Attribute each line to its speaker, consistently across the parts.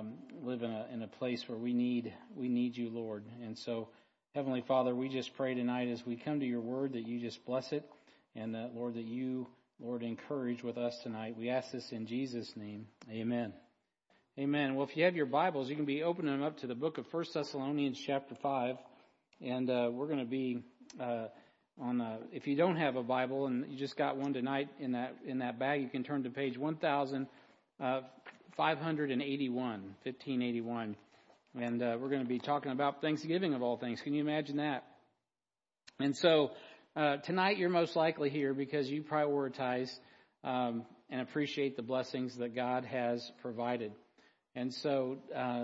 Speaker 1: live in a place where we need you, Lord. And so, Heavenly Father, we just pray tonight as we come to your word that you just bless it, and that, Lord, that you, Lord, encourage with us tonight. We ask this in Jesus' name. Amen. Amen. Well, if you have your Bibles, you can be opening them up to the book of 1 Thessalonians chapter 5. And we're going to be if you don't have a Bible and you just got one tonight in that bag, you can turn to page 1581. And we're going to be talking about Thanksgiving of all things. Can you imagine that? And so tonight you're most likely here because you prioritize and appreciate the blessings that God has provided. And so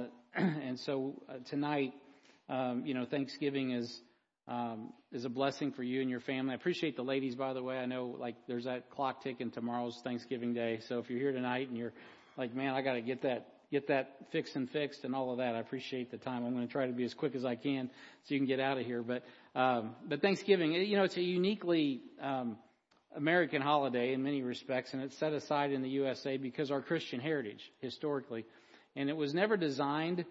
Speaker 1: tonight, Thanksgiving is a blessing for you and your family. I appreciate the ladies, by the way. I know, there's that clock ticking. Tomorrow's Thanksgiving Day. So if you're here tonight and you're like, man, I got to get that fixed and all of that, I appreciate the time. I'm going to try to be as quick as I can so you can get out of here. But Thanksgiving, it's a uniquely American holiday in many respects, and it's set aside in the USA because our Christian heritage historically. And it was never designed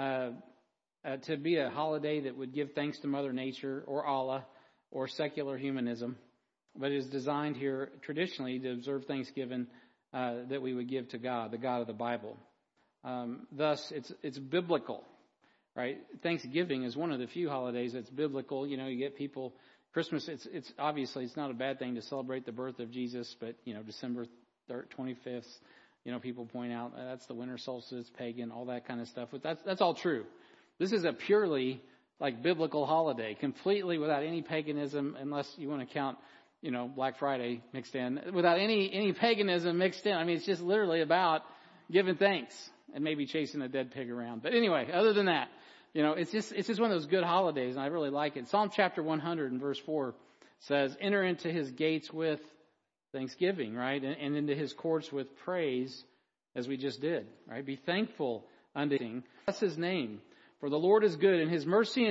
Speaker 1: to be a holiday that would give thanks to Mother Nature or Allah or secular humanism, but it is designed here traditionally to observe Thanksgiving that we would give to God, the God of the Bible. Thus, it's biblical, right? Thanksgiving is one of the few holidays that's biblical. You get people. Christmas, it's obviously it's not a bad thing to celebrate the birth of Jesus, but December 25th. People point out that's the winter solstice, pagan, all that kind of stuff. But that's all true. This is a purely biblical holiday, completely without any paganism, unless you want to count, Black Friday mixed in, without any paganism mixed in. I mean, it's just literally about giving thanks and maybe chasing a dead pig around. But anyway, other than that, it's just one of those good holidays, and I really like it. Psalm chapter 100 and verse 4 says, "Enter into his gates with thanksgiving," right? And into his courts with praise, as we just did, right? Be thankful unto him. Bless his name. For the Lord is good, and his mercy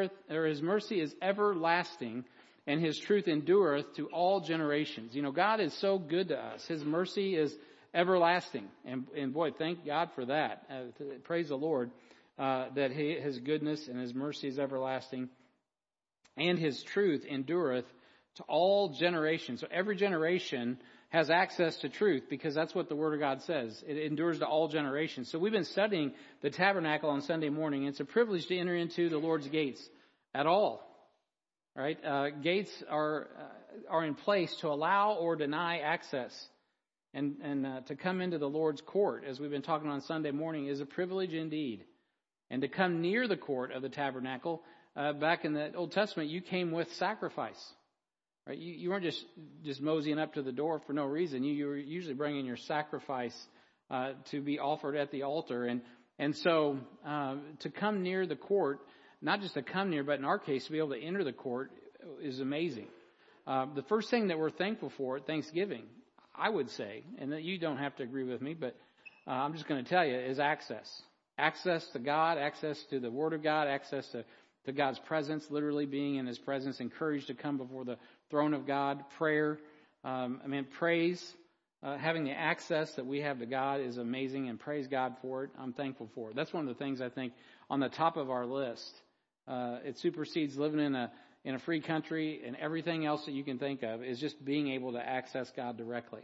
Speaker 1: is everlasting, and his truth endureth to all generations. God is so good to us. His mercy is everlasting. And boy, thank God for that. Praise the Lord that his goodness and his mercy is everlasting, and his truth endureth to all generations. So every generation has access to truth because that's what the Word of God says. It endures to all generations. So we've been studying the tabernacle on Sunday morning. It's a privilege to enter into the Lord's gates at all. Right? Gates are in place to allow or deny access. And to come into the Lord's court, as we've been talking on Sunday morning, is a privilege indeed. And to come near the court of the tabernacle, back in the Old Testament, you came with sacrifice. Right? You weren't just moseying up to the door for no reason. You were usually bringing your sacrifice to be offered at the altar. And so to come near the court, not just to come near, but in our case, to be able to enter the court is amazing. The first thing that we're thankful for at Thanksgiving, I would say, and that you don't have to agree with me, but I'm just going to tell you, is access. Access to God, access to the Word of God, access to God's presence, literally being in his presence, encouraged to come before the throne of God, prayer, praise, having the access that we have to God is amazing, and praise God for it. I'm thankful for it. That's one of the things I think on the top of our list. It supersedes living in a free country, and everything else that you can think of is just being able to access God directly.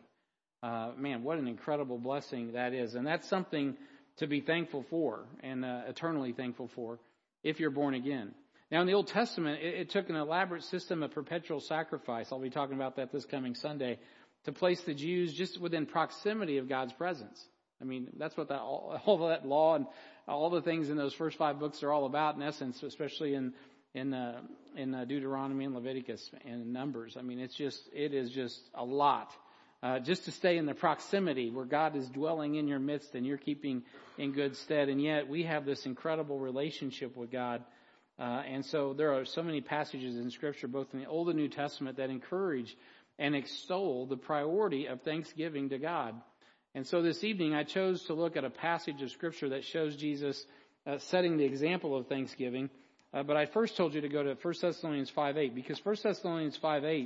Speaker 1: What an incredible blessing that is. And that's something to be thankful for and eternally thankful for if you're born again. Now, in the Old Testament, it took an elaborate system of perpetual sacrifice. I'll be talking about that this coming Sunday, to place the Jews just within proximity of God's presence. I mean, that's what all of that law and all the things in those first 5 books are all about, in essence, especially in Deuteronomy and Leviticus and Numbers. I mean, it is just a lot. Just to stay in the proximity where God is dwelling in your midst and you're keeping in good stead. And yet we have this incredible relationship with God. And so there are so many passages in Scripture, both in the Old and New Testament, that encourage and extol the priority of thanksgiving to God. And so this evening I chose to look at a passage of Scripture that shows Jesus setting the example of thanksgiving. But I first told you to go to 1 Thessalonians 5:8, because 1 Thessalonians 5:8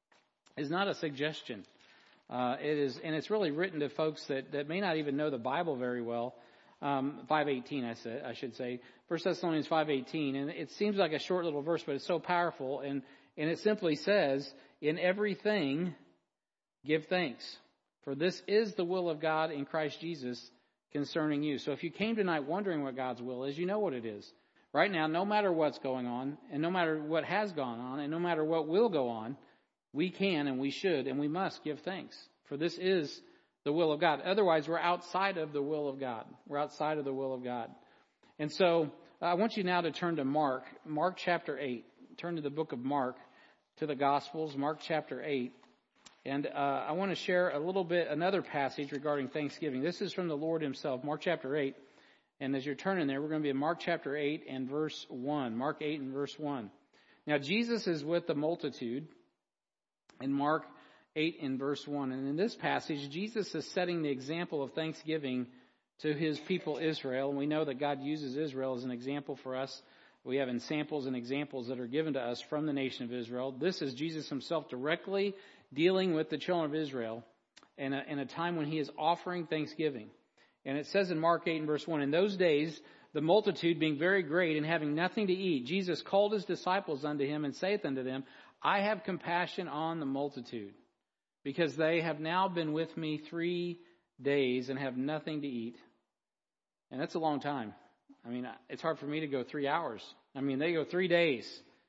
Speaker 1: is not a suggestion. It's really written to folks that may not even know the Bible very well. 5:18, I should say. 1 Thessalonians 5:18. And it seems like a short little verse, but it's so powerful. And it simply says, in everything, give thanks. For this is the will of God in Christ Jesus concerning you. So if you came tonight wondering what God's will is, you know what it is. Right now, no matter what's going on, and no matter what has gone on, and no matter what will go on, we can and we should and we must give thanks. For this is the will of God. Otherwise, we're outside of the will of God. We're outside of the will of God. And so I want you now to turn to Mark chapter 8. Turn to the book of Mark, to the Gospels, Mark chapter 8. And I want to share another passage regarding Thanksgiving. This is from the Lord himself, Mark chapter 8. And as you're turning there, we're going to be in Mark chapter 8 and verse 1. Mark 8 and verse 1. Now, Jesus is with the multitude in Mark 8 and verse 1. And in this passage, Jesus is setting the example of thanksgiving to his people Israel. And we know that God uses Israel as an example for us. We have samples and examples that are given to us from the nation of Israel. This is Jesus himself directly dealing with the children of Israel in a time when he is offering thanksgiving. And it says in Mark 8 and verse 1, in those days, the multitude being very great and having nothing to eat, Jesus called his disciples unto him and saith unto them, I have compassion on the multitude, because they have now been with me 3 days and have nothing to eat. And that's a long time. I mean, it's hard for me to go 3 hours. I mean, they go 3 days.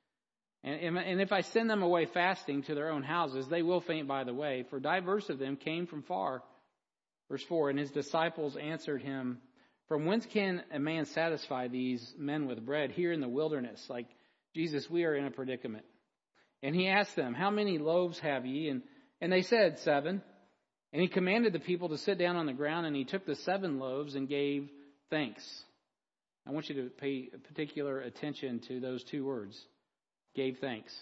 Speaker 1: And if I send them away fasting to their own houses, they will faint by the way, for divers of them came from far. Verse 4, and his disciples answered him, from whence can a man satisfy these men with bread here in the wilderness? Like, Jesus, we are in a predicament. And he asked them, how many loaves have ye? And they said, 7. And he commanded the people to sit down on the ground, and he took the 7 loaves and gave thanks. I want you to pay particular attention to those 2 words. Gave thanks.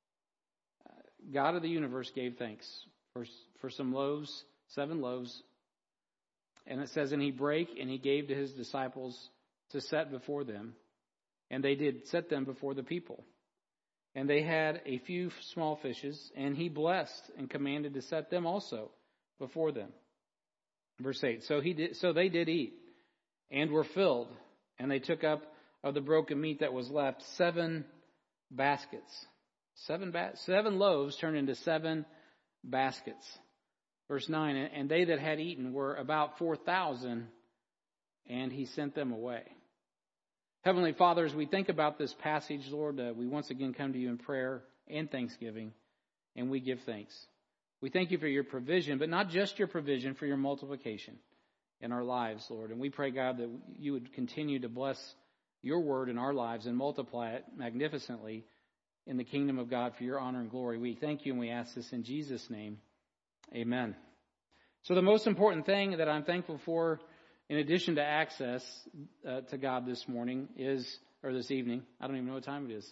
Speaker 1: God of the universe gave thanks for some loaves, 7 loaves. And it says, and he brake and he gave to his disciples to set before them. And they did set them before the people. And they had a few small fishes, and he blessed and commanded to set them also before them. Verse 8, so they did eat and were filled, and they took up of the broken meat that was left 7 baskets. 7 loaves turned into 7 baskets. Verse 9, and they that had eaten were about 4,000, and he sent them away. Heavenly Father, as we think about this passage, Lord, we once again come to you in prayer and thanksgiving, and we give thanks. We thank you for your provision, but not just your provision, for your multiplication in our lives, Lord. And we pray, God, that you would continue to bless your word in our lives and multiply it magnificently in the kingdom of God for your honor and glory. We thank you, and we ask this in Jesus' name. Amen. So the most important thing that I'm thankful for, in addition to access to God this morning, or this evening, I don't even know what time it is,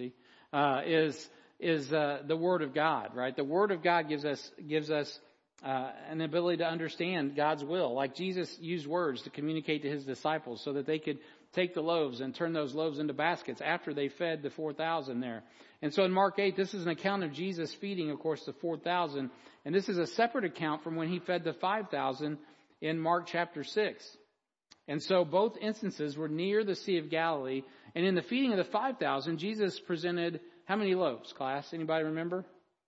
Speaker 1: is the Word of God, right? The Word of God gives us an ability to understand God's will. Like Jesus used words to communicate to his disciples so that they could take the loaves and turn those loaves into baskets after they fed the 4,000 there. And so in Mark 8, this is an account of Jesus feeding, of course, the 4,000. And this is a separate account from when he fed the 5,000 in Mark chapter 6. And so both instances were near the Sea of Galilee. And in the feeding of the 5,000, Jesus presented how many loaves, class? Anybody remember?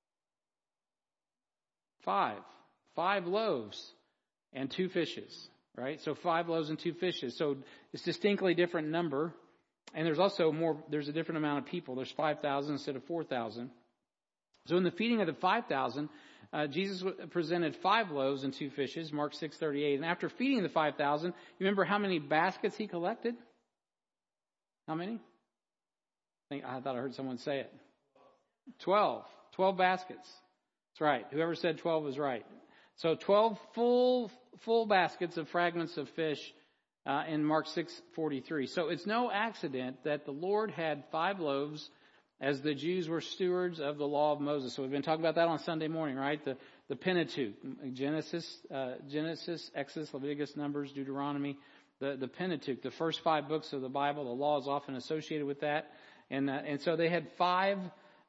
Speaker 1: 5. 5 loaves and 2 fishes, right? So 5 loaves and 2 fishes. So it's distinctly different number. And there's a different amount of people. There's 5,000 instead of 4,000. So in the feeding of the 5,000, Jesus presented 5 loaves and 2 fishes, Mark 6:38. And after feeding the 5,000, you remember how many baskets he collected? How many? I thought I heard someone say it. 12. 12 baskets. That's right. Whoever said 12 was right. So 12 full baskets of fragments of fish in Mark 6:43. So it's no accident that the Lord had 5 loaves as the Jews were stewards of the law of Moses. So we've been talking about that on Sunday morning, right? The Pentateuch, Genesis, Exodus, Leviticus, Numbers, Deuteronomy, the Pentateuch, the first 5 books of the Bible. The law is often associated with that, and so they had 5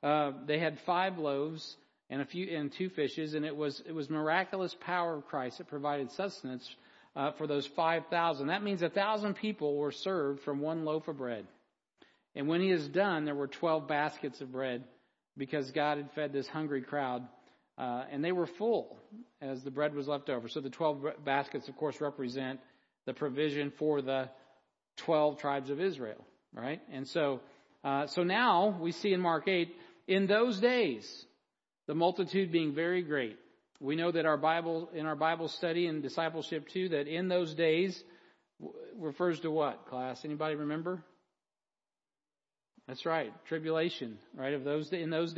Speaker 1: loaves and 2 fishes, and it was miraculous power of Christ that provided sustenance for those 5,000. That means 1,000 people were served from one loaf of bread. And when he is done, there were 12 baskets of bread because God had fed this hungry crowd. And they were full as the bread was left over. So the 12 baskets, of course, represent the provision for the 12 tribes of Israel, right? And so now we see in Mark 8, in those days, the multitude being very great. We know that in our Bible study and discipleship too, that in those days refers to what, class? Anybody remember? That's right, tribulation, right? In those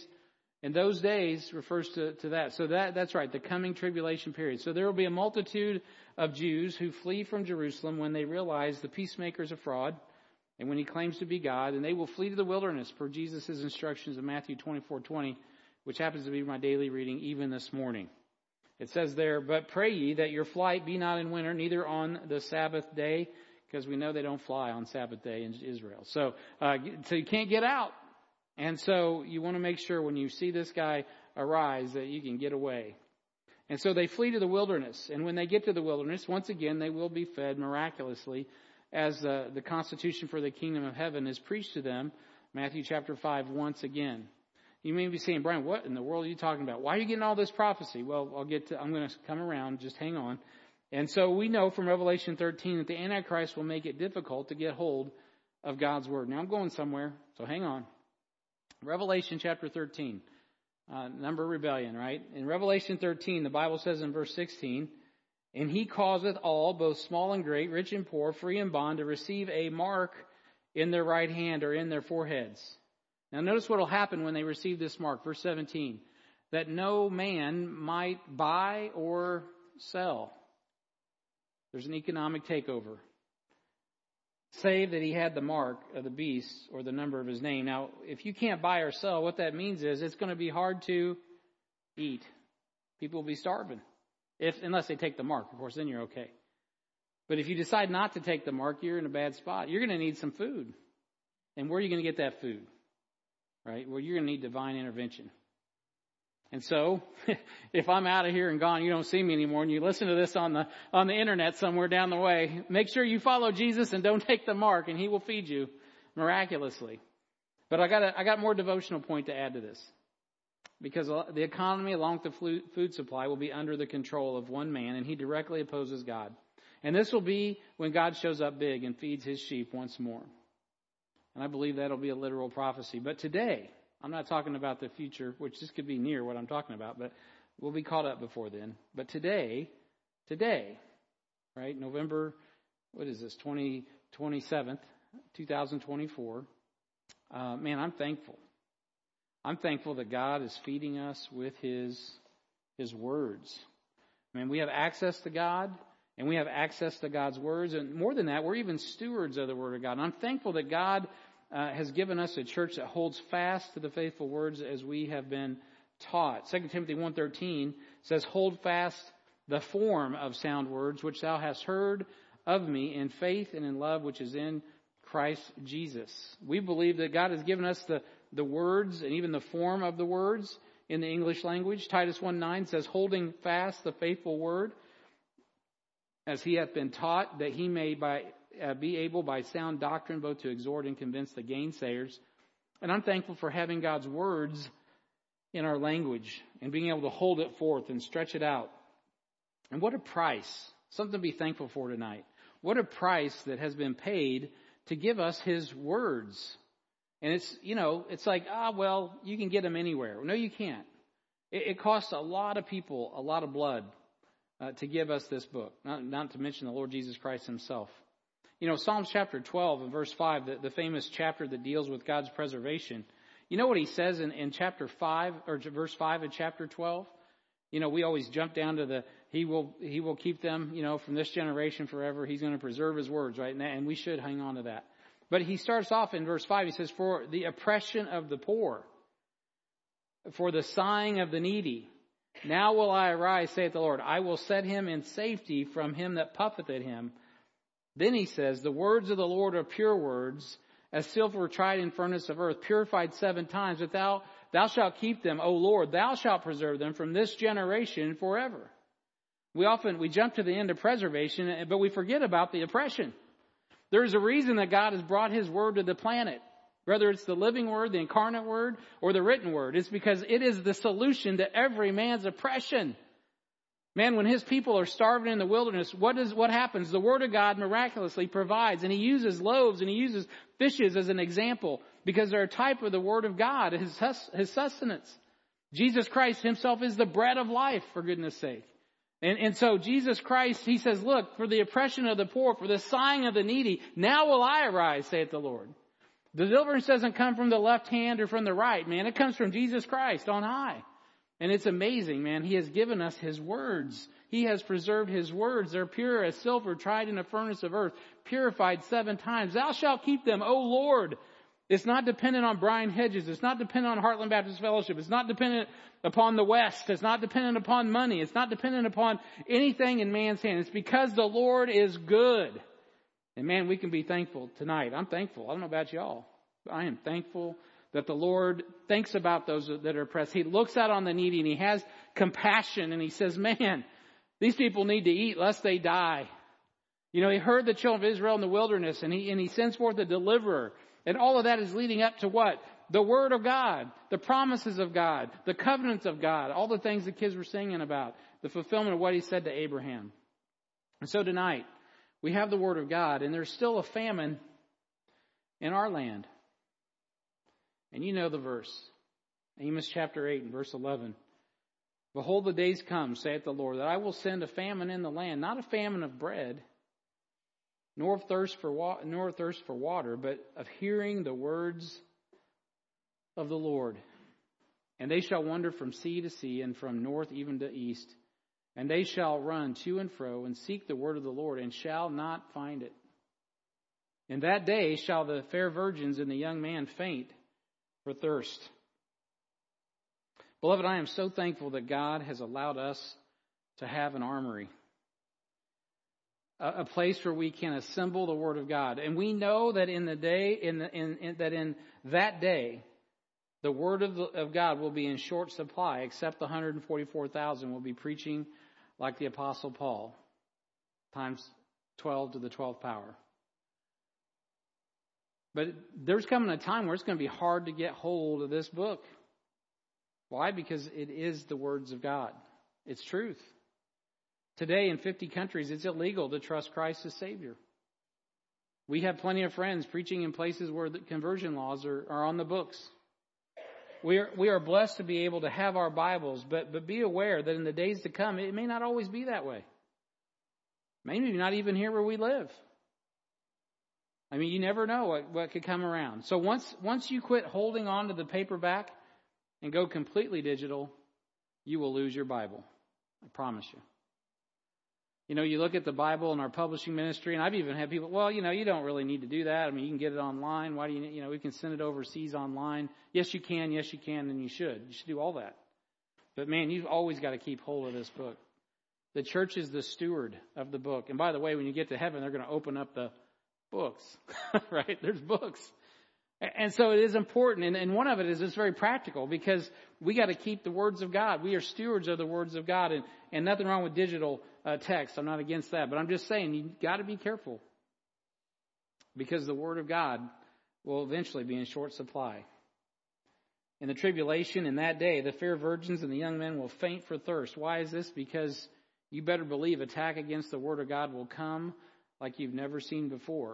Speaker 1: days refers to that. So that's right, the coming tribulation period. So there will be a multitude of Jews who flee from Jerusalem when they realize the peacemaker is a fraud and when he claims to be God, and they will flee to the wilderness per Jesus' instructions in Matthew 24:20, which happens to be my daily reading even this morning. It says there, but pray ye that your flight be not in winter, neither on the Sabbath day, because we know they don't fly on Sabbath day in Israel. So you can't get out. And so you want to make sure when you see this guy arise that you can get away. And so they flee to the wilderness. And when they get to the wilderness, once again, they will be fed miraculously as the constitution for the kingdom of heaven is preached to them. Matthew chapter 5 once again. You may be saying, Brian, what in the world are you talking about? Why are you getting all this prophecy? Well, I'm going to come around. Just hang on. And so we know from Revelation 13 that the Antichrist will make it difficult to get hold of God's word. Now I'm going somewhere, so hang on. Revelation chapter 13, number rebellion, right? In Revelation 13, the Bible says in verse 16, and he causeth all, both small and great, rich and poor, free and bond, to receive a mark in their right hand or in their foreheads. Now notice what will happen when they receive this mark. Verse 17, that no man might buy or sell. There's an economic takeover. Save that he had the mark of the beast or the number of his name. Now, if you can't buy or sell, what that means is it's going to be hard to eat. People will be starving. Unless they take the mark, of course, then you're okay. But if you decide not to take the mark, you're in a bad spot. You're going to need some food. And where are you going to get that food? Right? Well, you're going to need divine intervention. And so, if I'm out of here and gone, you don't see me anymore, and you listen to this on the internet somewhere down the way, make sure you follow Jesus and don't take the mark, and he will feed you miraculously. But I got more devotional point to add to this, because the economy along with the food supply will be under the control of one man, and he directly opposes God. And this will be when God shows up big and feeds his sheep once more. And I believe that'll be a literal prophecy. But today, I'm not talking about the future, which this could be near what I'm talking about, but we'll be caught up before then. But today, right, November, 27th, 2024, man, I'm thankful. I'm thankful that God is feeding us with his words. I mean, we have access to God, and we have access to God's words. And more than that, we're even stewards of the Word of God. And I'm thankful that God has given us a church that holds fast to the faithful words as we have been taught. 2 Timothy 1:13 says, hold fast the form of sound words which thou hast heard of me in faith and in love which is in Christ Jesus. We believe that God has given us the words and even the form of the words in the English language. Titus 1:9 says, holding fast the faithful word as he hath been taught, that he may be able by sound doctrine both to exhort and convince the gainsayers. And I'm thankful for having God's words in our language and being able to hold it forth and stretch it out. And what a price. Something to be thankful for tonight. What a price that has been paid to give us his words. And it's like, well, you can get them anywhere. No, you can't. It costs a lot of people, a lot of blood to give us this book. Not to mention the Lord Jesus Christ himself. Psalms chapter 12 and verse 5, the famous chapter that deals with God's preservation. You know what he says in chapter 5 or verse 5 of chapter 12? We always jump down to he will keep them, from this generation forever. He's going to preserve his words, right? And we should hang on to that. But he starts off in verse 5. He says, for the oppression of the poor, for the sighing of the needy. Now will I arise, saith the Lord. I will set him in safety from him that puffeth at him. Then he says, the words of the Lord are pure words, as silver tried in furnace of earth, purified 7 times. But thou shalt keep them, O Lord. Thou shalt preserve them from this generation forever. We jump to the end of preservation, but we forget about the oppression. There's a reason that God has brought His Word to the planet. Whether it's the living Word, the incarnate Word, or the written Word. It's because it is the solution to every man's oppression. Man, when His people are starving in the wilderness, what happens? The Word of God miraculously provides. And He uses loaves and He uses fishes as an example because they're a type of the Word of God, His sustenance. Jesus Christ Himself is the bread of life, for goodness sake. And so Jesus Christ, He says, look, for the oppression of the poor, for the sighing of the needy, now will I arise, saith the Lord. The deliverance doesn't come from the left hand or from the right, man. It comes from Jesus Christ on high. And it's amazing, man. He has given us His words. He has preserved His words. They're pure as silver tried in a furnace of earth, purified 7 times. Thou shalt keep them, O Lord. It's not dependent on Brian Hedges. It's not dependent on Heartland Baptist Fellowship. It's not dependent upon the West. It's not dependent upon money. It's not dependent upon anything in man's hand. It's because the Lord is good. And man, we can be thankful tonight. I'm thankful. I don't know about y'all. But I am thankful that the Lord thinks about those that are oppressed. He looks out on the needy and He has compassion and He says, man, these people need to eat lest they die. You know, He heard the children of Israel in the wilderness and He sends forth a deliverer. And all of that is leading up to what? The Word of God, the promises of God, the covenants of God, all the things the kids were singing about, the fulfillment of what He said to Abraham. And so tonight, we have the Word of God, and there's still a famine in our land. And you know the verse. Amos chapter 8 and verse 11. Behold, the days come, saith the Lord, that I will send a famine in the land, not a famine of bread, nor thirst for water, but of hearing the words of the Lord. And they shall wander from sea to sea, and from north even to east. And they shall run to and fro, and seek the word of the Lord, and shall not find it. In that day shall the fair virgins and the young man faint for thirst. Beloved, I am so thankful that God has allowed us to have an armory. A place where we can assemble the Word of God. And we know that in that day, the Word of God will be in short supply, except the 144,000 will be preaching like the Apostle Paul, times 12 to the 12th power. But there's coming a time where it's going to be hard to get hold of this book. Why? Because it is the words of God. It's truth. Today in 50 countries, it's illegal to trust Christ as Savior. We have plenty of friends preaching in places where the conversion laws are on the books. We are blessed to be able to have our Bibles, but be aware that in the days to come, it may not always be that way. Maybe not even here where we live. I mean, you never know what could come around. So once you quit holding on to the paperback and go completely digital, you will lose your Bible. I promise you. You know, you look at the Bible in our publishing ministry, and I've even had people, well, you know, you don't really need to do that. I mean, you can get it online. Why do you know, we can send it overseas online. Yes, you can, and you should. You should do all that. But man, you've always got to keep hold of this book. The church is the steward of the book. And by the way, when you get to heaven, they're going to open up the books, right? There's books. And so it is important. And one of it is it's very practical because we got to keep the words of God. We are stewards of the words of God, and nothing wrong with digital text. I'm not against that, but I'm just saying you got to be careful because the word of God will eventually be in short supply. In the tribulation in that day, the fair virgins and the young men will faint for thirst. Why is this? Because you better believe attack against the word of God will come like you've never seen before.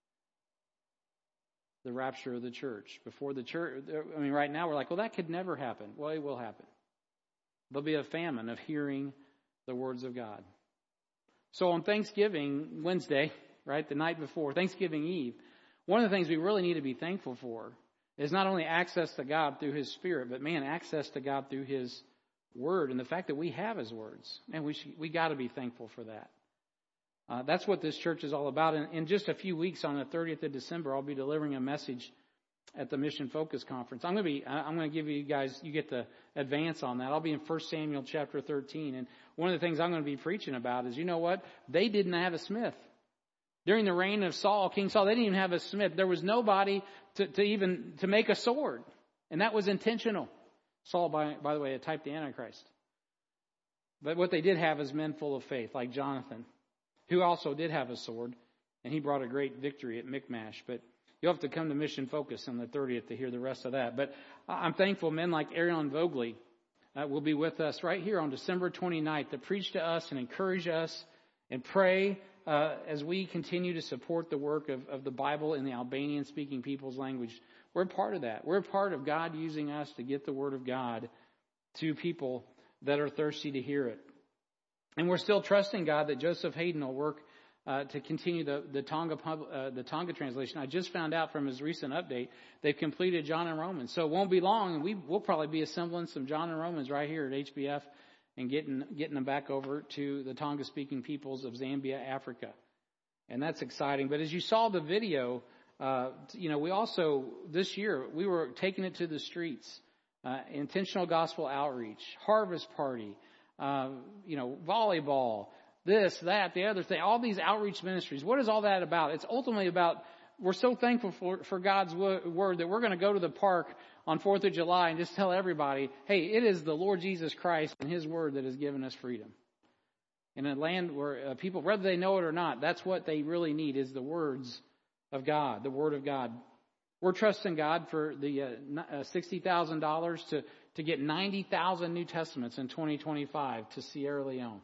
Speaker 1: The rapture of the church. Before the church, I mean, right now we're like, well, that could never happen. Well, it will happen. There'll be a famine of hearing the words of God. So on Thanksgiving Wednesday, right, the night before, Thanksgiving Eve, one of the things we really need to be thankful for is not only access to God through His Spirit, but man, access to God through His Word and the fact that we have His words. Man, we got to be thankful for that. That's what this church is all about. In just a few weeks, on the 30th of December, I'll be delivering a message at the Mission Focus Conference. I'm going to give you guys, you get to advance on that. I'll be in 1 Samuel chapter 13. And one of the things I'm going to be preaching about is, you know what? They didn't have a smith. During the reign of Saul, King Saul, they didn't even have a smith. There was nobody to make a sword. And that was intentional. Saul, by the way, had typed the Antichrist. But what they did have is men full of faith, like Jonathan, who also did have a sword, and he brought a great victory at Michmash. But you'll have to come to Mission Focus on the 30th to hear the rest of that. But I'm thankful men like Arion Vogley will be with us right here on December 29th to preach to us and encourage us and pray as we continue to support the work of the Bible in the Albanian-speaking people's language. We're part of that. We're part of God using us to get the Word of God to people that are thirsty to hear it. And we're still trusting God that Joseph Hayden will work to continue the Tonga translation. I just found out from his recent update they've completed John and Romans. So it won't be long, and we'll probably be assembling some John and Romans right here at HBF and getting them back over to the Tonga-speaking peoples of Zambia, Africa. And that's exciting. But as you saw the video, we also, this year, we were taking it to the streets. Intentional gospel outreach, harvest party, volleyball, this, that, the other thing, all these outreach ministries. What is all that about? It's ultimately about, we're so thankful for God's word that we're going to go to the park on 4th of July and just tell everybody, hey, it is the Lord Jesus Christ and His word that has given us freedom. In a land where people, whether they know it or not, that's what they really need is the words of God, the word of God. We're trusting God for the $60,000 to get 90,000 New Testaments in 2025 to Sierra Leone.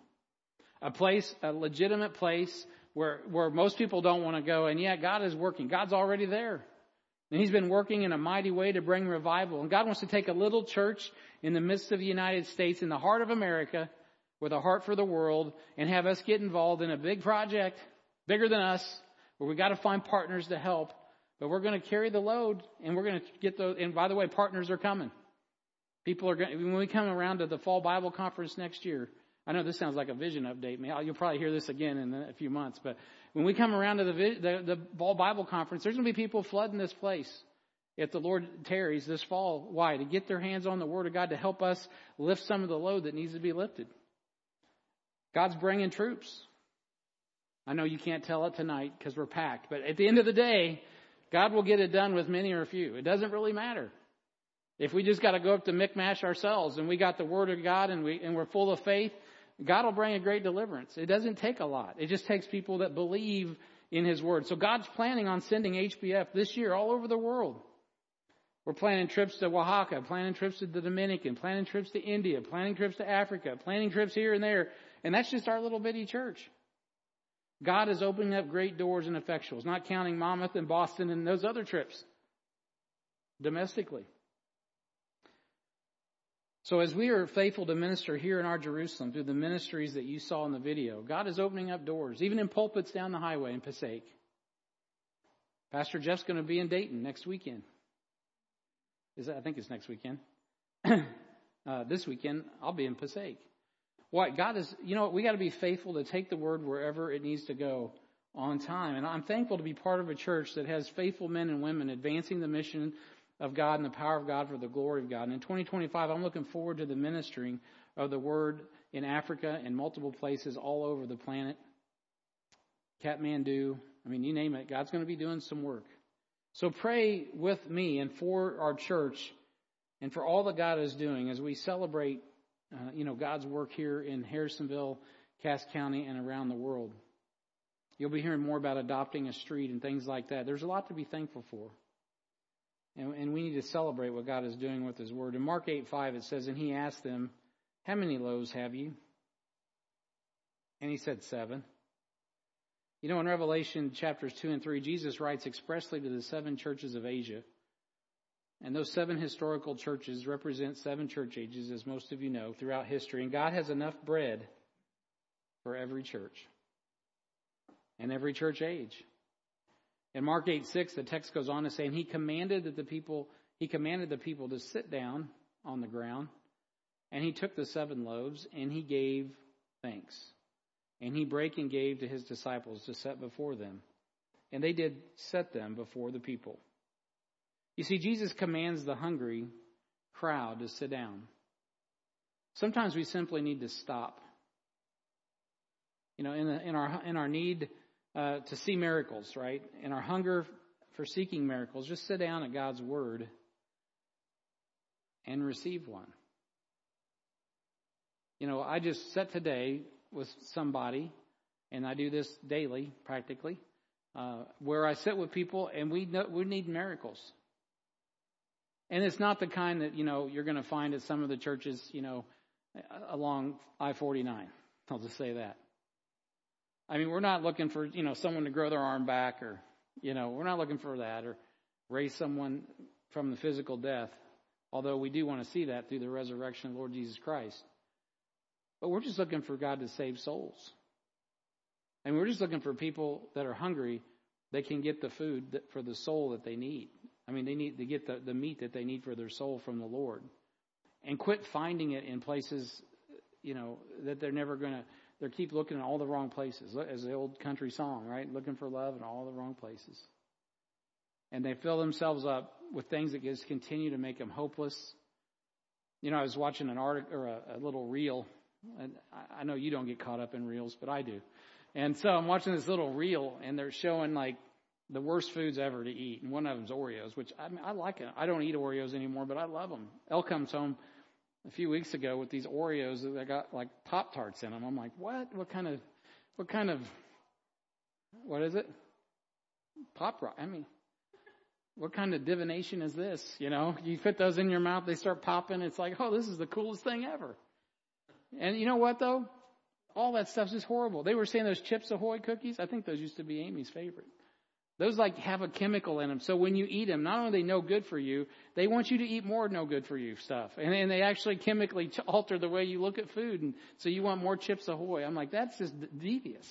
Speaker 1: A legitimate place where most people don't want to go, and yet God is working. God's already there. And He's been working in a mighty way to bring revival. And God wants to take a little church in the midst of the United States, in the heart of America, with a heart for the world, and have us get involved in a big project, bigger than us, where we got to find partners to help. But we're going to carry the load, and we're going to get those. And by the way, partners are coming. People are going. When we come around to the Fall Bible Conference next year, I know this sounds like a vision update. You'll probably hear this again in a few months. But when we come around to the Fall Bible Conference, there's going to be people flooding this place. If the Lord tarries this fall, why? To get their hands on the Word of God to help us lift some of the load that needs to be lifted. God's bringing troops. I know you can't tell it tonight because we're packed. But at the end of the day, God will get it done with many or few. It doesn't really matter. If we just got to go up to Michmash ourselves and we got the Word of God and we're full of faith, God will bring a great deliverance. It doesn't take a lot. It just takes people that believe in His Word. So God's planning on sending HBF this year all over the world. We're planning trips to Oaxaca, planning trips to the Dominican, planning trips to India, planning trips to Africa, planning trips here and there. And that's just our little bitty church. God is opening up great doors and effectuals, not counting Monmouth and Boston and those other trips domestically. So as we are faithful to minister here in our Jerusalem through the ministries that you saw in the video, God is opening up doors, even in pulpits down the highway in Passaic. Pastor Jeff's going to be in Dayton next weekend. I think it's next weekend. This weekend, I'll be in Passaic. What God is, we got to be faithful to take the word wherever it needs to go on time. And I'm thankful to be part of a church that has faithful men and women advancing the mission of God and the power of God for the glory of God. And in 2025, I'm looking forward to the ministering of the word in Africa and multiple places all over the planet. Kathmandu, you name it. God's going to be doing some work. So pray with me and for our church and for all that God is doing as we celebrate God's work here in Harrisonville, Cass County, and around the world. You'll be hearing more about adopting a street and things like that. There's a lot to be thankful for. And we need to celebrate what God is doing with His Word. In Mark 8:5 it says, and He asked them, how many loaves have you? And He said 7. In Revelation chapters 2 and 3, Jesus writes expressly to the 7 churches of Asia. And those 7 historical churches represent 7 church ages, as most of you know, throughout history. And God has enough bread for every church and every church age. In Mark 8:6, the text goes on to say, and He commanded the people to sit down on the ground. And He took the 7 loaves and He gave thanks. And He brake and gave to His disciples to set before them. And they did set them before the people. You see, Jesus commands the hungry crowd to sit down. Sometimes we simply need to stop. In our need to see miracles, right? In our hunger for seeking miracles, just sit down at God's Word and receive one. I just sat today with somebody, and I do this daily, practically, where I sit with people, and we need miracles. And it's not the kind that, you're going to find at some of the churches, along I-49. I'll just say that. I mean, we're not looking for, someone to grow their arm back, or, we're not looking for that, or raise someone from the physical death, although we do want to see that through the resurrection of the Lord Jesus Christ. But we're just looking for God to save souls. And we're just looking for people that are hungry that can get the food for the soul that they need. I mean, they need to get the meat that they need for their soul from the Lord. And quit finding it in places, that they're never going to, they keep looking in all the wrong places. As the old country song, right? Looking for love in all the wrong places. And they fill themselves up with things that just continue to make them hopeless. I was watching an article or a little reel. And I know you don't get caught up in reels, but I do. And so I'm watching this little reel, and they're showing like the worst foods ever to eat. And one of them's Oreos, which I like it. I don't eat Oreos anymore, but I love them. Elle comes home a few weeks ago with these Oreos that got like Pop-Tarts in them. I'm like, what? What kind of, what is it? Pop rock. I mean, what kind of divination is this? You put those in your mouth, they start popping. It's like, oh, this is the coolest thing ever. And you know what, though? All that stuff's just horrible. They were saying those Chips Ahoy cookies. I think those used to be Amy's favorite. Those have a chemical in them. So when you eat them, not only are they no good for you, they want you to eat more no good for you stuff. And they actually chemically alter the way you look at food. And so you want more Chips Ahoy. I'm like, that's just devious,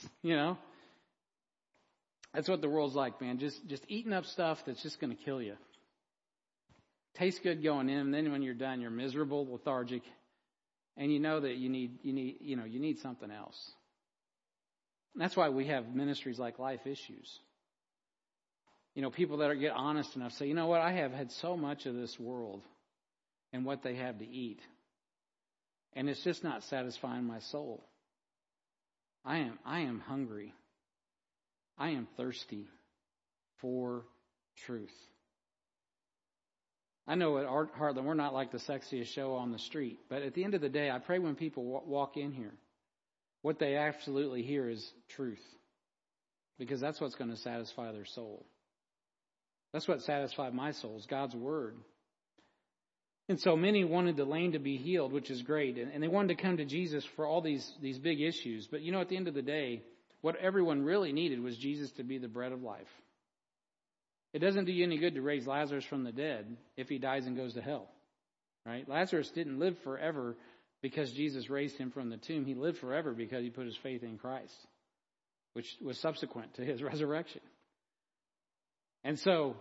Speaker 1: That's what the world's like, man. Just eating up stuff that's just going to kill you. Tastes good going in, and then when you're done, you're miserable, lethargic, and you know that you need something else. And that's why we have ministries like Life Issues. People that get honest enough say, you know what, I have had so much of this world and what they have to eat, and it's just not satisfying my soul. I am hungry. I am thirsty for truth. I know at Heartland, we're not like the sexiest show on the street, but at the end of the day, I pray when people walk in here, what they absolutely hear is truth, because that's what's going to satisfy their soul. That's what satisfied my soul, is God's word. And so many wanted the lame to be healed, which is great, and they wanted to come to Jesus for all these big issues. But at the end of the day, what everyone really needed was Jesus to be the bread of life. It doesn't do you any good to raise Lazarus from the dead if he dies and goes to hell, right? Lazarus didn't live forever because Jesus raised him from the tomb. He lived forever because he put his faith in Christ, which was subsequent to his resurrection. And so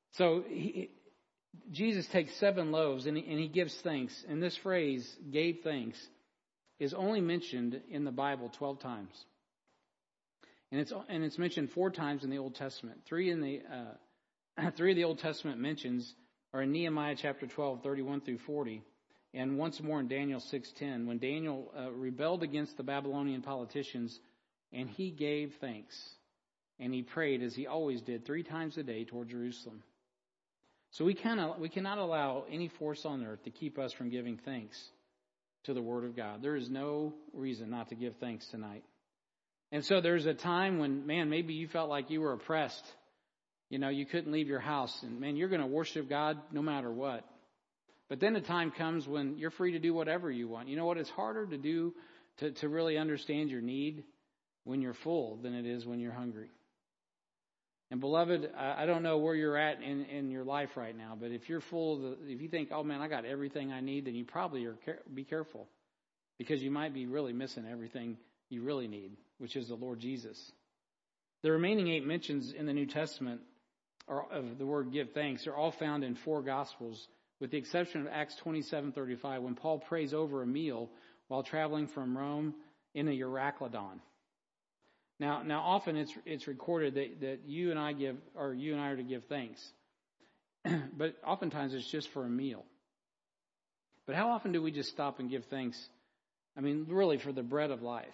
Speaker 1: Jesus takes 7 loaves and he gives thanks. And this phrase, gave thanks, is only mentioned in the Bible 12 times. And it's mentioned 4 times in the Old Testament. 3 of the Old Testament mentions are in Nehemiah chapter 12, 31 through 40, and once more in Daniel 6:10, when Daniel rebelled against the Babylonian politicians, and he gave thanks, and he prayed as he always did 3 times a day toward Jerusalem. So we cannot allow any force on earth to keep us from giving thanks to the Word of God. There is no reason not to give thanks tonight. And so there's a time when, man, maybe you felt like you were oppressed. You couldn't leave your house. And, man, you're going to worship God no matter what. But then the time comes when you're free to do whatever you want. You know what? It's harder to do to really understand your need when you're full than it is when you're hungry. And, beloved, I don't know where you're at in your life right now. But if you're full, if you think, oh, man, I got everything I need, then you probably be careful. Because you might be really missing everything you really need, which is the Lord Jesus. The remaining 8 mentions in the New Testament of the word give thanks are all found in 4 Gospels, with the exception of Acts 27:35, when Paul prays over a meal while traveling from Rome in a Euroclydon. Now often it's recorded that you and I are to give thanks, but oftentimes it's just for a meal. But how often do we just stop and give thanks? I mean, really, for the bread of life.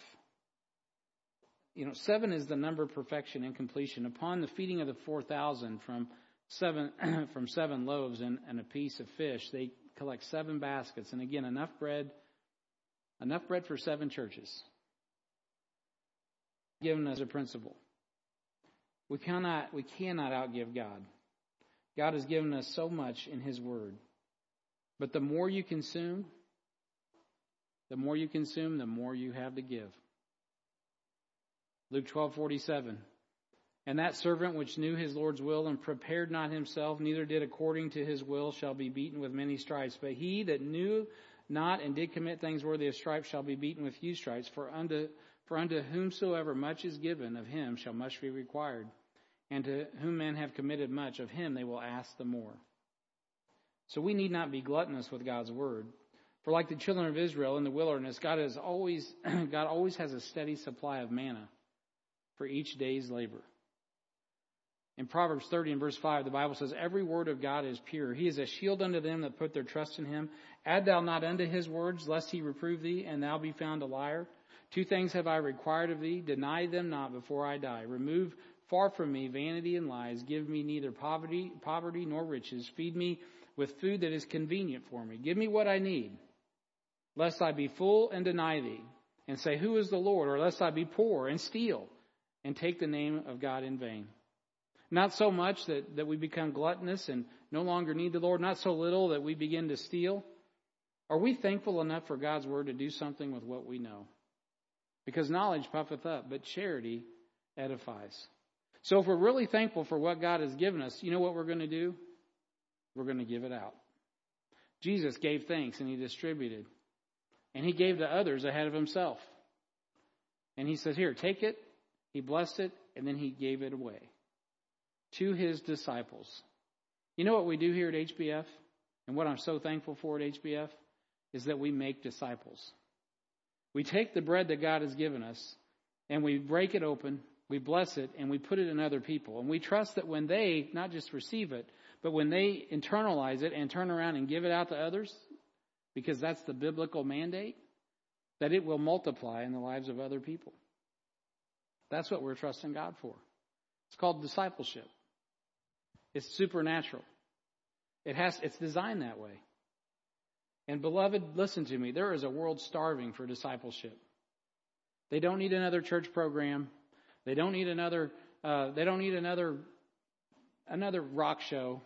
Speaker 1: 7 is the number of perfection and completion. Upon the feeding of the 4,000 from 7 loaves and a piece of fish, they collect 7 baskets. And again, enough bread Enough bread for 7 churches. Given us a principle. We cannot outgive God. God has given us so much in His Word. But the more you consume, the more you have to give. Luke 12:47. And that servant which knew his Lord's will and prepared not himself, neither did according to his will, shall be beaten with many stripes. But he that knew not and did commit things worthy of stripes shall be beaten with few stripes. For unto whomsoever much is given, of him shall much be required. And to whom men have committed much, of him they will ask the more. So we need not be gluttonous with God's word. For like the children of Israel in the wilderness, God always has a steady supply of manna for each day's labor. In Proverbs 30 and verse 5, the Bible says, every word of God is pure. He is a shield unto them that put their trust in him. Add thou not unto his words, lest he reprove thee, and thou be found a liar. 2 things have I required of thee. Deny them not before I die. Remove far from me vanity and lies. Give me neither poverty nor riches. Feed me with food that is convenient for me. Give me what I need, lest I be full and deny thee, and say, who is the Lord? Or lest I be poor and steal, and take the name of God in vain. Not so much that we become gluttonous and no longer need the Lord. Not so little that we begin to steal. Are we thankful enough for God's word to do something with what we know? Because knowledge puffeth up, but charity edifies. So if we're really thankful for what God has given us, you know what we're going to do? We're going to give it out. Jesus gave thanks and he distributed. And he gave to others ahead of himself. And he says, here, take it. He blessed it, and then he gave it away to his disciples. You know what we do here at HBF? And what I'm so thankful for at HBF is that we make disciples. We take the bread that God has given us and we break it open, we bless it, and we put it in other people. And we trust that when they not just receive it, but when they internalize it and turn around and give it out to others, because that's the biblical mandate, that it will multiply in the lives of other people. That's what we're trusting God for. It's called discipleship. It's supernatural. It's designed that way. And beloved, listen to me. There is a world starving for discipleship. They don't need another church program. They don't need another rock show.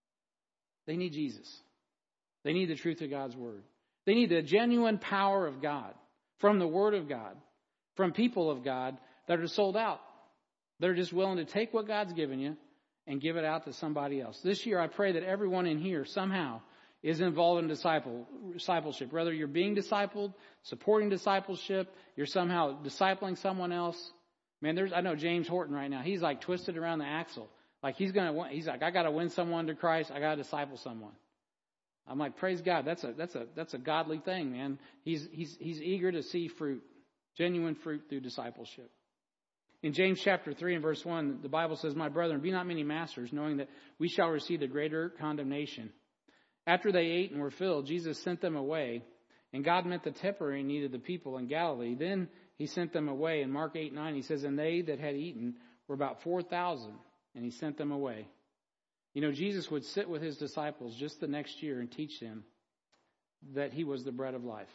Speaker 1: They need Jesus. They need the truth of God's word. They need the genuine power of God from the word of God, from people of God that are sold out. They're just willing to take what God's given you and give it out to somebody else. This year, I pray that everyone in here somehow is involved in discipleship. Whether you're being discipled, supporting discipleship, you're somehow discipling someone else. Man, I know James Horton right now. He's like twisted around the axle. Like he's like, I got to win someone to Christ. I got to disciple someone. I'm like, praise God. That's a godly thing, man. He's eager to see fruit, genuine fruit through discipleship. In James chapter 3 and verse 1, the Bible says, my brethren, be not many masters, knowing that we shall receive the greater condemnation. After they ate and were filled, Jesus sent them away, and God met the temporary need of the people in Galilee. Then he sent them away. In Mark 8:9, he says, and they that had eaten were about 4,000, and he sent them away. You know, Jesus would sit with his disciples just the next year and teach them that he was the bread of life.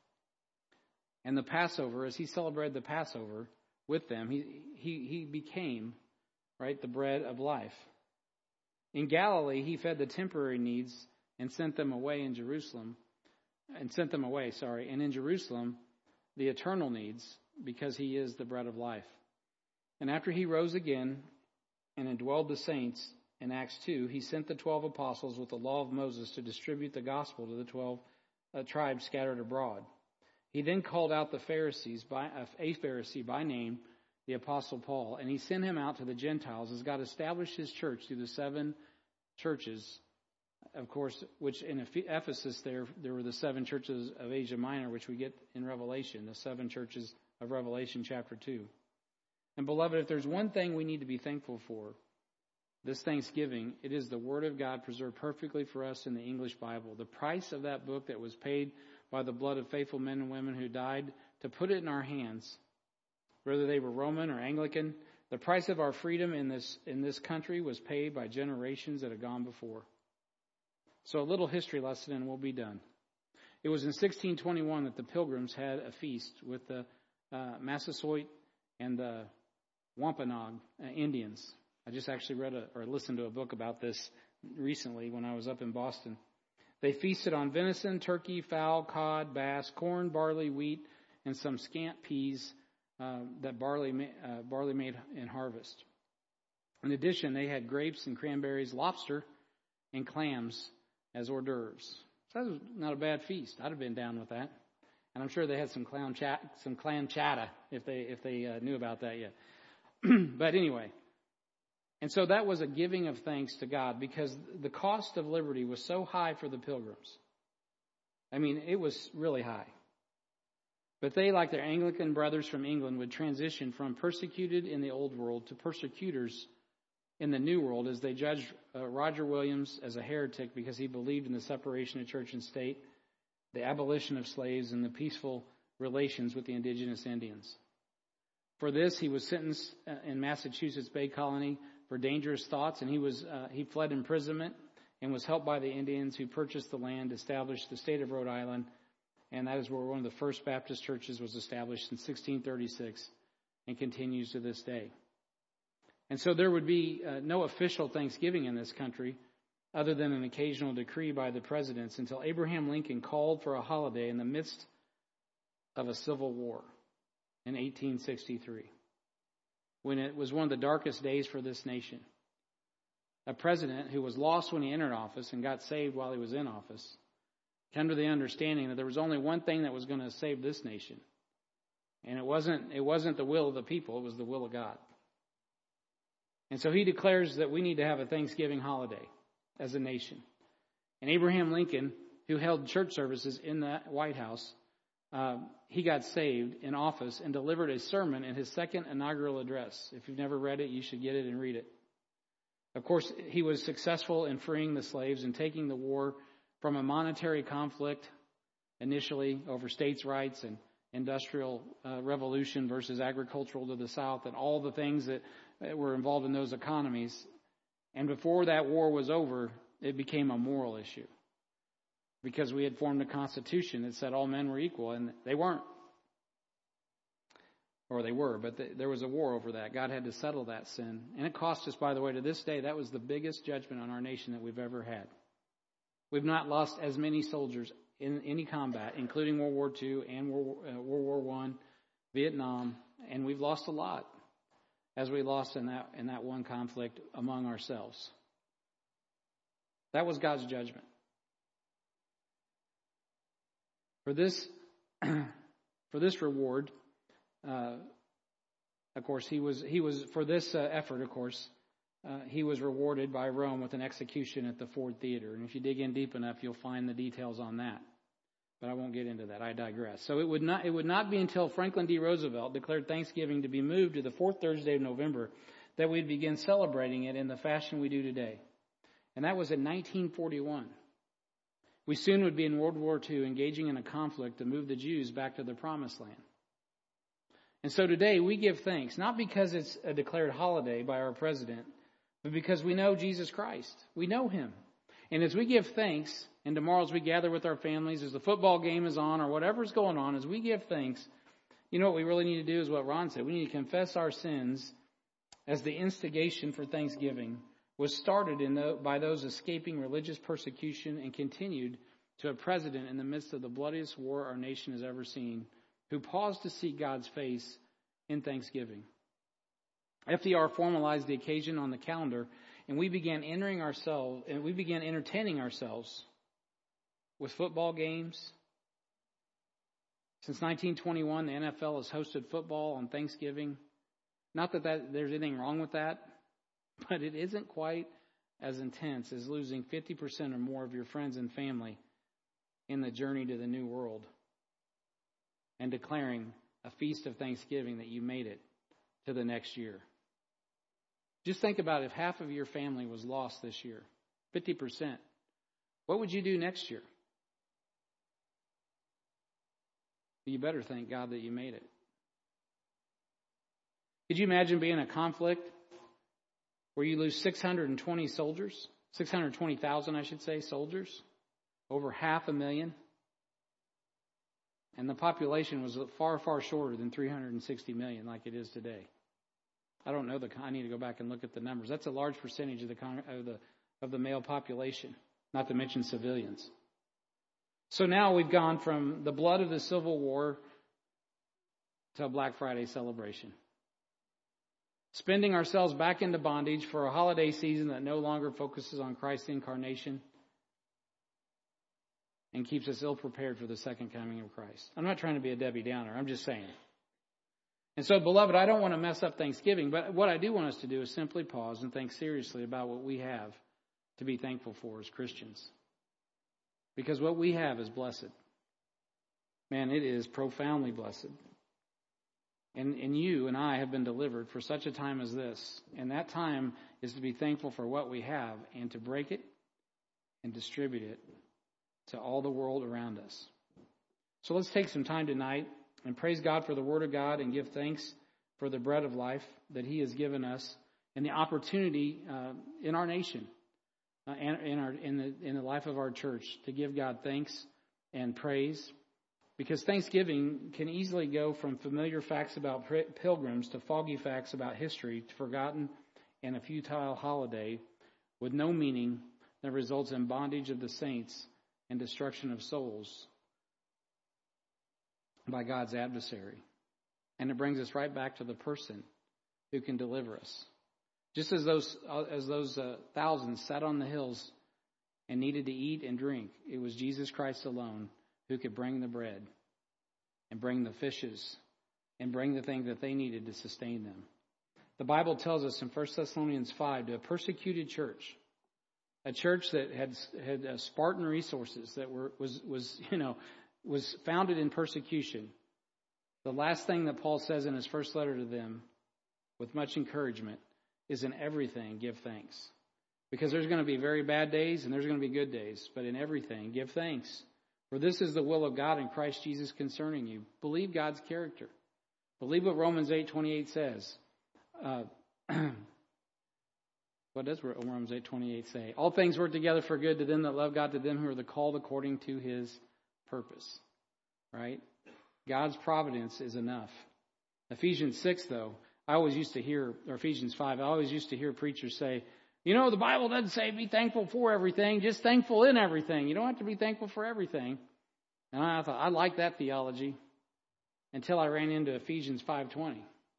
Speaker 1: And the Passover, as he celebrated the Passover with them, he became, right, the bread of life. In Galilee, he fed the temporary needs and sent them away in Jerusalem. And in Jerusalem, the eternal needs, because he is the bread of life. And after he rose again and indwelled the saints in Acts 2, he sent the 12 apostles with the law of Moses to distribute the gospel to the 12 tribes scattered abroad. He then called out a Pharisee by name, the Apostle Paul, and he sent him out to the Gentiles as God established his church through the 7 churches, of course, which in Ephesus there were the 7 churches of Asia Minor, which we get in Revelation, the 7 churches of Revelation chapter 2. And beloved, if there's one thing we need to be thankful for this Thanksgiving, it is the Word of God preserved perfectly for us in the English Bible. The price of that book that was paid by the blood of faithful men and women who died to put it in our hands, whether they were Roman or Anglican, the price of our freedom in this country was paid by generations that have gone before. So a little history lesson and we'll be done. It was in 1621 that the Pilgrims had a feast with the Massasoit and the Wampanoag Indians. I just actually listened to a book about this recently when I was up in Boston. They feasted on venison, turkey, fowl, cod, bass, corn, barley, wheat, and some scant peas that barley made in harvest. In addition, they had grapes and cranberries, lobster, and clams as hors d'oeuvres. So that was not a bad feast. I'd have been down with that. And I'm sure they had some clam chata if they knew about that yet. But anyway, and so that was a giving of thanks to God because the cost of liberty was so high for the Pilgrims. I mean, it was really high. But they, like their Anglican brothers from England, would transition from persecuted in the old world to persecutors in the new world as they judged Roger Williams as a heretic because he believed in the separation of church and state, the abolition of slaves, and the peaceful relations with the indigenous Indians. For this, he was sentenced in Massachusetts Bay Colony for dangerous thoughts, and he fled imprisonment and was helped by the Indians who purchased the land, established the state of Rhode Island, and that is where one of the first Baptist churches was established in 1636 and continues to this day. And so there would be no official Thanksgiving in this country other than an occasional decree by the presidents until Abraham Lincoln called for a holiday in the midst of a civil war in 1863, when it was one of the darkest days for this nation. A president who was lost when he entered office and got saved while he was in office came to the understanding that there was only one thing that was going to save this nation. And it wasn't the will of the people, it was the will of God. And so he declares that we need to have a Thanksgiving holiday as a nation. And Abraham Lincoln, who held church services in the White House, he got saved in office and delivered a sermon in his second inaugural address. If you've never read it, you should get it and read it. Of course, he was successful in freeing the slaves and taking the war from a monetary conflict initially over states' rights and industrial revolution versus agricultural to the South and all the things that were involved in those economies. And before that war was over, it became a moral issue because we had formed a constitution that said all men were equal, and they weren't. Or they were, but there was a war over that. God had to settle that sin. And it cost us, by the way, to this day, that was the biggest judgment on our nation that we've ever had. We've not lost as many soldiers in any combat, including World War II and World War I, Vietnam, and we've lost a lot as we lost in that one conflict among ourselves. That was God's judgment. For this reward, of course, he was for this effort. Of course, he was rewarded by Rome with an execution at the Ford Theater. And if you dig in deep enough, you'll find the details on that. But I won't get into that. I digress. So it would not be until Franklin D. Roosevelt declared Thanksgiving to be moved to the fourth Thursday of November that we'd begin celebrating it in the fashion we do today. And that was in 1941. We soon would be in World War II, engaging in a conflict to move the Jews back to the Promised Land. And so today we give thanks, not because it's a declared holiday by our president, but because we know Jesus Christ. We know him. And as we give thanks, and tomorrow as we gather with our families, as the football game is on or whatever's going on, as we give thanks, you know what we really need to do is what Ron said. We need to confess our sins as the instigation for Thanksgiving was started by those escaping religious persecution and continued to a president in the midst of the bloodiest war our nation has ever seen, who paused to seek God's face in Thanksgiving. FDR formalized the occasion on the calendar, and we began entertaining ourselves with football games. Since 1921, the NFL has hosted football on Thanksgiving. Not that there's anything wrong with that, but it isn't quite as intense as losing 50% or more of your friends and family in the journey to the new world and declaring a feast of Thanksgiving that you made it to the next year. Just think about if half of your family was lost this year, 50%. What would you do next year? You better thank God that you made it. Could you imagine being in a conflict where you lose 620 soldiers, 620,000, I should say, soldiers, over 500,000? And the population was far, far shorter than 360 million like it is today. I don't know I need to go back and look at the numbers. That's a large percentage of the male population, not to mention civilians. So now we've gone from the blood of the Civil War to a Black Friday celebration. Spending ourselves back into bondage for a holiday season that no longer focuses on Christ's incarnation and keeps us ill-prepared for the second coming of Christ. I'm not trying to be a Debbie Downer. I'm just saying. And so, beloved, I don't want to mess up Thanksgiving, but what I do want us to do is simply pause and think seriously about what we have to be thankful for as Christians. Because what we have is blessed. Man, it is profoundly blessed. And you and I have been delivered for such a time as this. And that time is to be thankful for what we have and to break it and distribute it to all the world around us. So let's take some time tonight and praise God for the Word of God and give thanks for the bread of life that He has given us and the opportunity in our nation and in the life of our church to give God thanks and praise. Because Thanksgiving can easily go from familiar facts about pilgrims to foggy facts about history, to forgotten and a futile holiday with no meaning that results in bondage of the saints and destruction of souls by God's adversary. And it brings us right back to the person who can deliver us. Just as those thousands sat on the hills and needed to eat and drink, it was Jesus Christ alone who could bring the bread and bring the fishes and bring the things that they needed to sustain them. The Bible tells us in 1 Thessalonians 5 to a persecuted church, a church that had Spartan resources, that was founded in persecution. The last thing that Paul says in his first letter to them, with much encouragement, is in everything give thanks. Because there's going to be very bad days and there's going to be good days, but in everything give thanks. For this is the will of God in Christ Jesus concerning you. Believe God's character. Believe what Romans 8:28 says. What does Romans 8:28 say? All things work together for good to them that love God, to them who are the called according to His purpose. Right? God's providence is enough. Ephesians 6, though, I always used to hear, or Ephesians 5, I always used to hear preachers say, the Bible doesn't say be thankful for everything, just thankful in everything. You don't have to be thankful for everything. And I thought, I like that theology until I ran into Ephesians 5:20.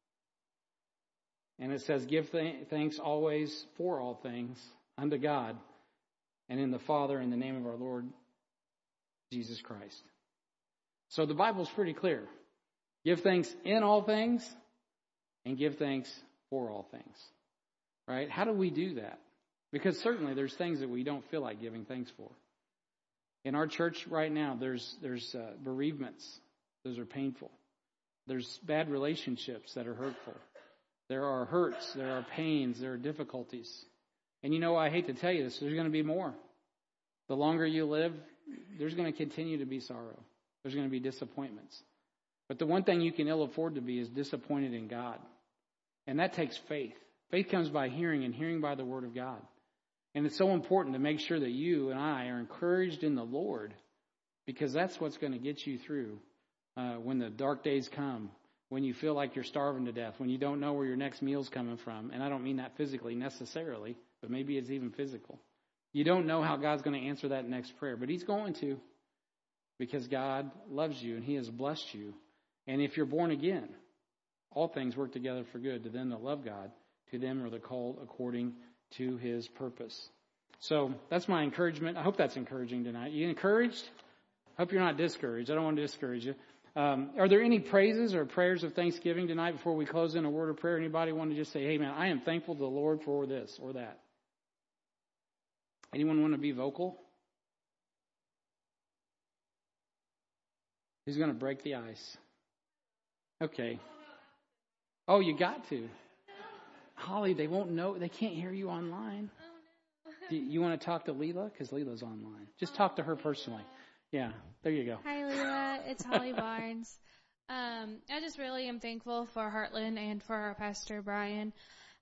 Speaker 1: And it says, give thanks always for all things unto God and in the Father in the name of our Lord Jesus Christ. So the Bible's pretty clear. Give thanks in all things and give thanks for all things. Right? How do we do that? Because certainly there's things that we don't feel like giving thanks for. In our church right now, there's bereavements. Those are painful. There's bad relationships that are hurtful. There are hurts. There are pains. There are difficulties. And I hate to tell you this, there's going to be more. The longer you live, there's going to continue to be sorrow. There's going to be disappointments. But the one thing you can ill afford to be is disappointed in God. And that takes faith. Faith comes by hearing, and hearing by the Word of God. And it's so important to make sure that you and I are encouraged in the Lord, because that's what's going to get you through when the dark days come, when you feel like you're starving to death, when you don't know where your next meal's coming from. And I don't mean that physically necessarily, but maybe it's even physical. You don't know how God's going to answer that next prayer, but He's going to, because God loves you and He has blessed you. And if you're born again, all things work together for good to them that love God, to them are the called according to His purpose. So that's my encouragement. I hope that's encouraging tonight. You encouraged? I hope you're not discouraged. I don't want to discourage you. Are there any praises or prayers of thanksgiving tonight before we close in a word of prayer? Anybody want to just say, hey man, I am thankful to the Lord for this or that? Anyone want to be vocal? Who's going to break the ice? Okay. Oh, you got to. Holly, they won't know. They can't hear you online. Do you want to talk to Leela? Because Leela's online. Just talk to her personally. Yeah, there you go.
Speaker 2: Hi, Leela. It's Holly Barnes. I just really am thankful for Heartland and for our pastor, Brian.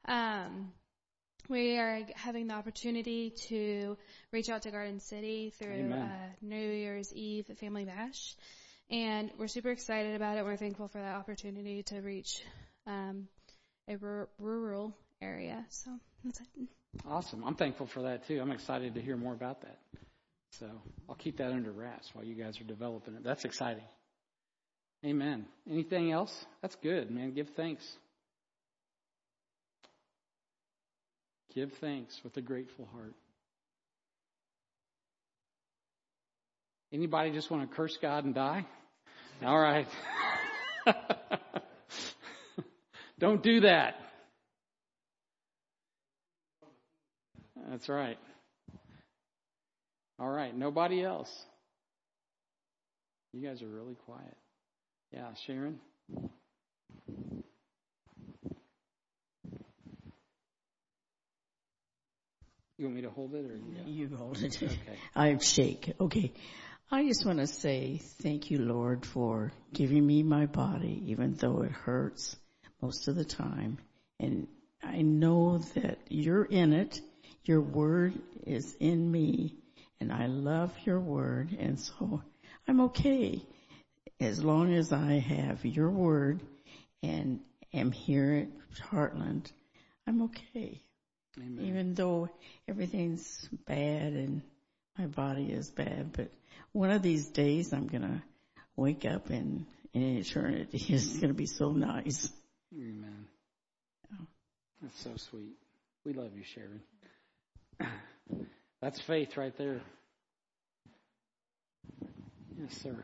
Speaker 2: We are having the opportunity to reach out to Garden City through New Year's Eve Family Bash. And we're super excited about it. We're thankful for that opportunity to reach a rural area. So that's it.
Speaker 1: Awesome. I'm thankful for that too. I'm excited to hear more about that. So I'll keep that under wraps while you guys are developing it. That's exciting. Amen. Anything else? That's good, man. Give thanks. Give thanks with a grateful heart. Anybody just want to curse God and die? All right. Don't do that. That's right. All right. Nobody else. You guys are really quiet. Yeah, Sharon? You want me to hold it? Or
Speaker 3: You hold it.
Speaker 1: Okay.
Speaker 3: I shake. Okay. I just want to say thank you, Lord, for giving me my body, even though it hurts most of the time. And I know that you're in it. Your word is in me. And I love your word. And so I'm okay as long as I have your word and am here at Heartland. I'm okay.
Speaker 1: Amen.
Speaker 3: Even though everything's bad and my body is bad, but one of these days I'm going to wake up and in eternity it's going to be so nice.
Speaker 1: Amen.
Speaker 3: Oh.
Speaker 1: That's so sweet. We love you, Sharon. That's faith right there. Yes, sir.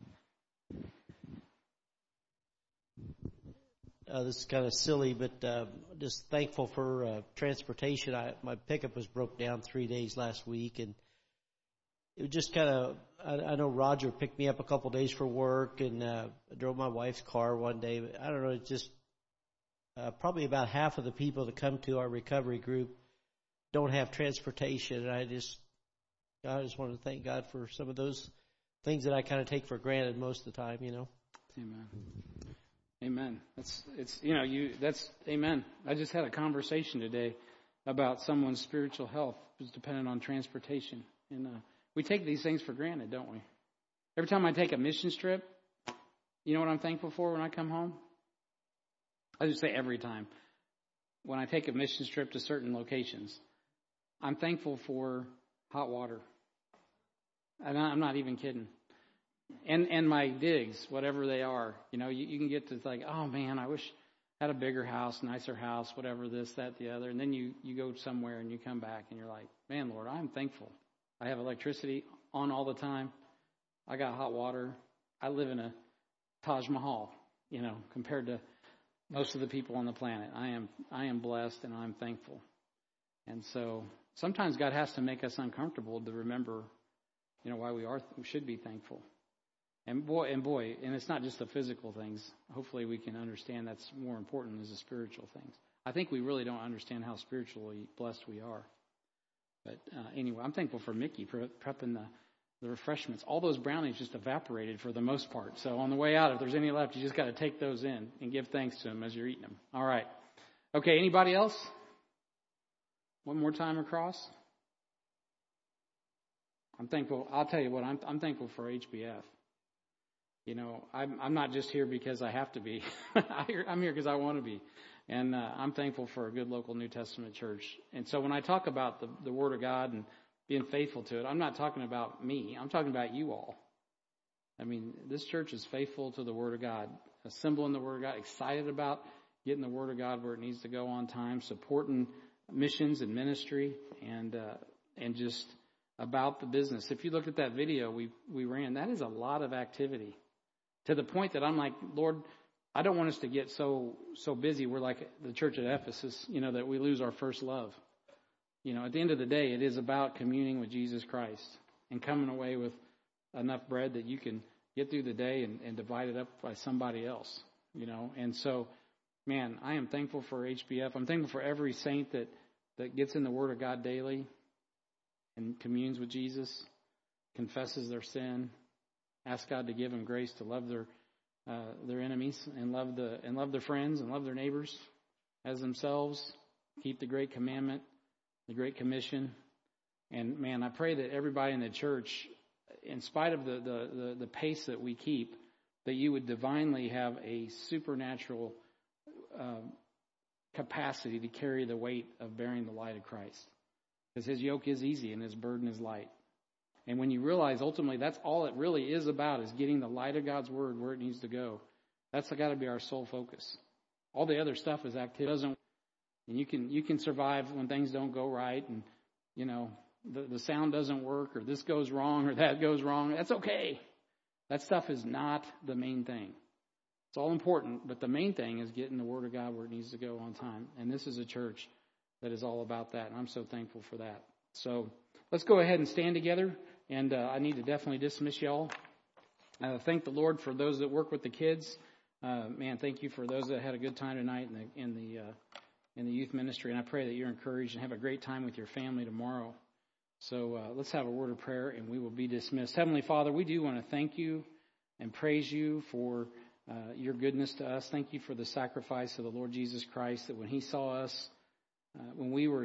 Speaker 4: This is kind of silly, but just thankful for transportation. My pickup was broke down 3 days last week, and it was just kind of, I know Roger picked me up a couple days for work, and I drove my wife's car one day. But I don't know, it's just probably about half of the people that come to our recovery group don't have transportation, and I just want to thank God for some of those things that I kind of take for granted most of the time, you know.
Speaker 1: Amen. Amen. That's amen. I just had a conversation today about someone's spiritual health is dependent on transportation. And we take these things for granted, don't we? Every time I take a mission trip, you know what I'm thankful for when I come home? I just say every time. When I take a mission trip to certain locations, I'm thankful for hot water. And I'm not even kidding. And my digs, whatever they are, you can get to like, oh man, I wish I had a bigger house, nicer house, whatever, this, that, the other. And then you go somewhere and you come back and you're like, man, Lord, I'm thankful. I have electricity on all the time. I got hot water. I live in a Taj Mahal, compared to most of the people on the planet. I am blessed and I'm thankful. And so sometimes God has to make us uncomfortable to remember, why we should be thankful. And it's not just the physical things. Hopefully we can understand that's more important is the spiritual things. I think we really don't understand how spiritually blessed we are. But anyway, I'm thankful for Mickey prepping the refreshments. All those brownies just evaporated for the most part. So on the way out, if there's any left, you just got to take those in and give thanks to him as you're eating them. All right. Okay, anybody else? One more time across. I'm thankful. I'll tell you what, I'm thankful for HBF. I'm not just here because I have to be. I'm here because I want to be. And I'm thankful for a good local New Testament church. And so when I talk about the Word of God and being faithful to it, I'm not talking about me. I'm talking about you all. I mean, this church is faithful to the Word of God, assembling the Word of God, excited about getting the Word of God where it needs to go on time, supporting missions and ministry, and just about the business. If you look at that video we ran, that is a lot of activity. To the point that I'm like, Lord, I don't want us to get so busy. We're like the church at Ephesus, that we lose our first love. At the end of the day, it is about communing with Jesus Christ and coming away with enough bread that you can get through the day and divide it up by somebody else, And so, man, I am thankful for HBF. I'm thankful for every saint that gets in the Word of God daily and communes with Jesus, confesses their sin, ask God to give them grace to love their enemies and love their friends and love their neighbors as themselves. Keep the great commandment, the great commission. And man, I pray that everybody in the church in spite of the pace that we keep, that you would divinely have a supernatural capacity to carry the weight of bearing the light of Christ. Because his yoke is easy and his burden is light. And when you realize ultimately that's all it really is about, is getting the light of God's word where it needs to go, that's got to be our sole focus. All the other stuff is activity. And you can survive when things don't go right, and the sound doesn't work, or this goes wrong, or that goes wrong. That's okay. That stuff is not the main thing. It's all important, but the main thing is getting the Word of God where it needs to go on time. And this is a church that is all about that, and I'm so thankful for that. So let's go ahead and stand together, and I need to definitely dismiss y'all. Thank the Lord for those that work with the kids. Thank you for those that had a good time tonight in the youth ministry, and I pray that you're encouraged and have a great time with your family tomorrow. So let's have a word of prayer, and we will be dismissed. Heavenly Father, we do want to thank you and praise you for your goodness to us. Thank you for the sacrifice of the Lord Jesus Christ, that when he saw us, when we were